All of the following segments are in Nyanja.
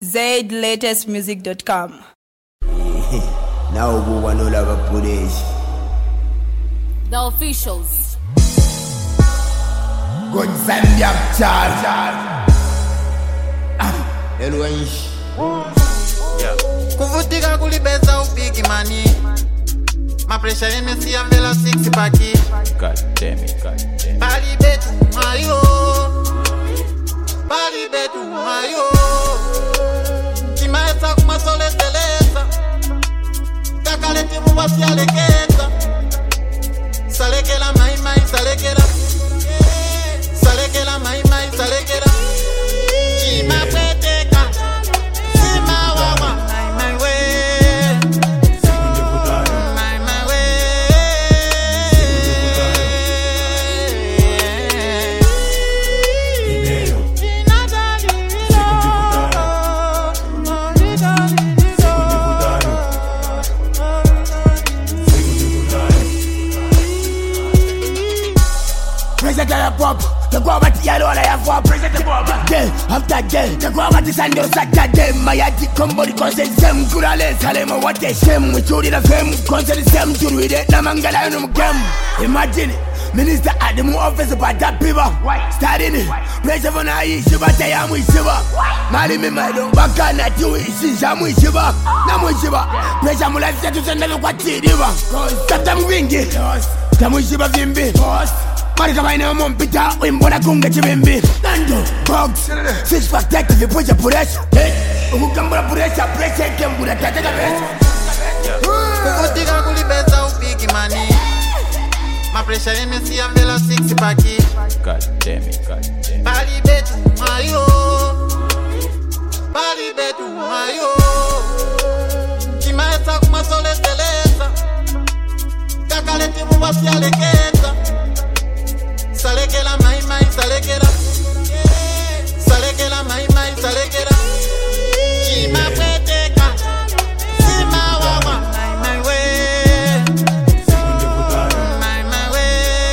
ZLatestmusic.com. Now we want all our police. The officials. Good Zambia charge. Elwansh. Kuvutika kulibeza upiki mani. Mapresha NC ambela 6 paki. God damn it. Bali betu mayo. Bali betu mayo. Kimaesa kumasole selesa. Kakaleti mubasi aleketa. Salekela mai salekela. Salekela mai salekela. Chima peteka. Sima wawa my way. My way. President Bob, the government yellow and I have for President Bob. Day after day, the government is under Saturday. My attic company consent them Kurale Salemo. What they same with you in a fame consent them to read it. Namangalanum Gam. Imagine it. Minister at the office about that people. Starting it. Pressure on I Shiba Tayam with Shiba. Malimi Mado, Bakana to Sham with Shiba. Namu Shiba. Pressure Mulai to send a what Diva. Stop them wingy. Tamu Shiba Vimbi. Marika baina mompita wimbona kunga chibimbi Nando box six pack tech if you push a pressure ukukambura pressure kembura tateka pressure Kuvutika kulibeza upiki mani. Mapresha NC ambela 6 paki. God damn it. Bali betu mayo. Bali betu mayo. Kimaesa kumasole selesa. Kakaleti mubasi aleketa. Salekela mai salekela. Salekela mai salekela. Chima peteka. Sima wawa my way. My way.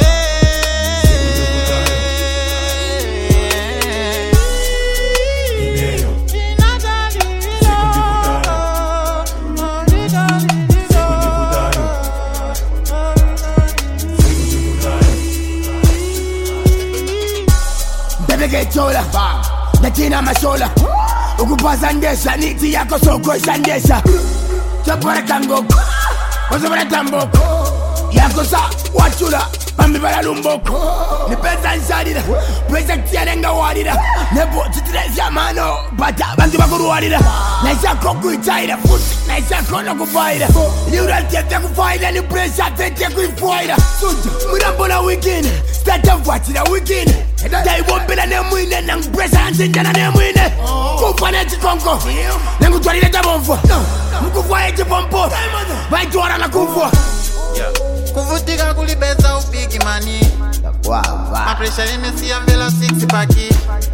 Chola, Natina Mashola, Ukupazandesha, Niti Yako Soko Sandesha, Chapara Tango, Wasabara Tambo, Yakosa, Wachula, Pambibara Lumboko, Nipeta Sadida, President Tiarenga Wadida, Nebo Titresia Mano, Bata, Bantibaku Wadida, Naisa Koku China, Naisa Kono Kufaida, you don't get to fight any pressure, take you fighter, Murambona weekend, start of watching a weekend. They won't be a name winning and present in the name winning. Go for it, Congo. Then go to the Tabonfo. Go for it, Pompo. By Joanna Kufo. Kuvutika kulibeza upiki mani. Mapresha NC ambela 6 paki.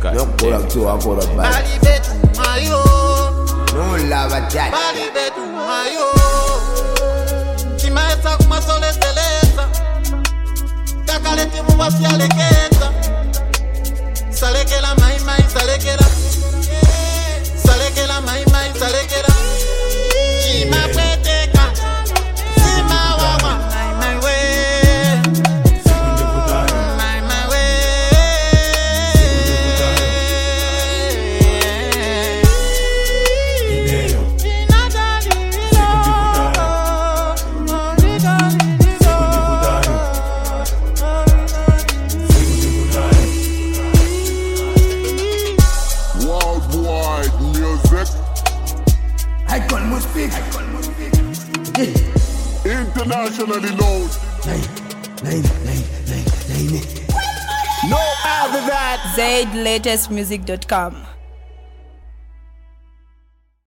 Bali betu mayo. No lava chat. Bali betu mayo. Kimaesa kumasole selesa. Kakaleti mubasi aleketa. Salekela mai salekela. Salekela mai salekela. Chima peteka. Sima wawa my way. My way. Internationally known. No other than ZLatestmusic.com.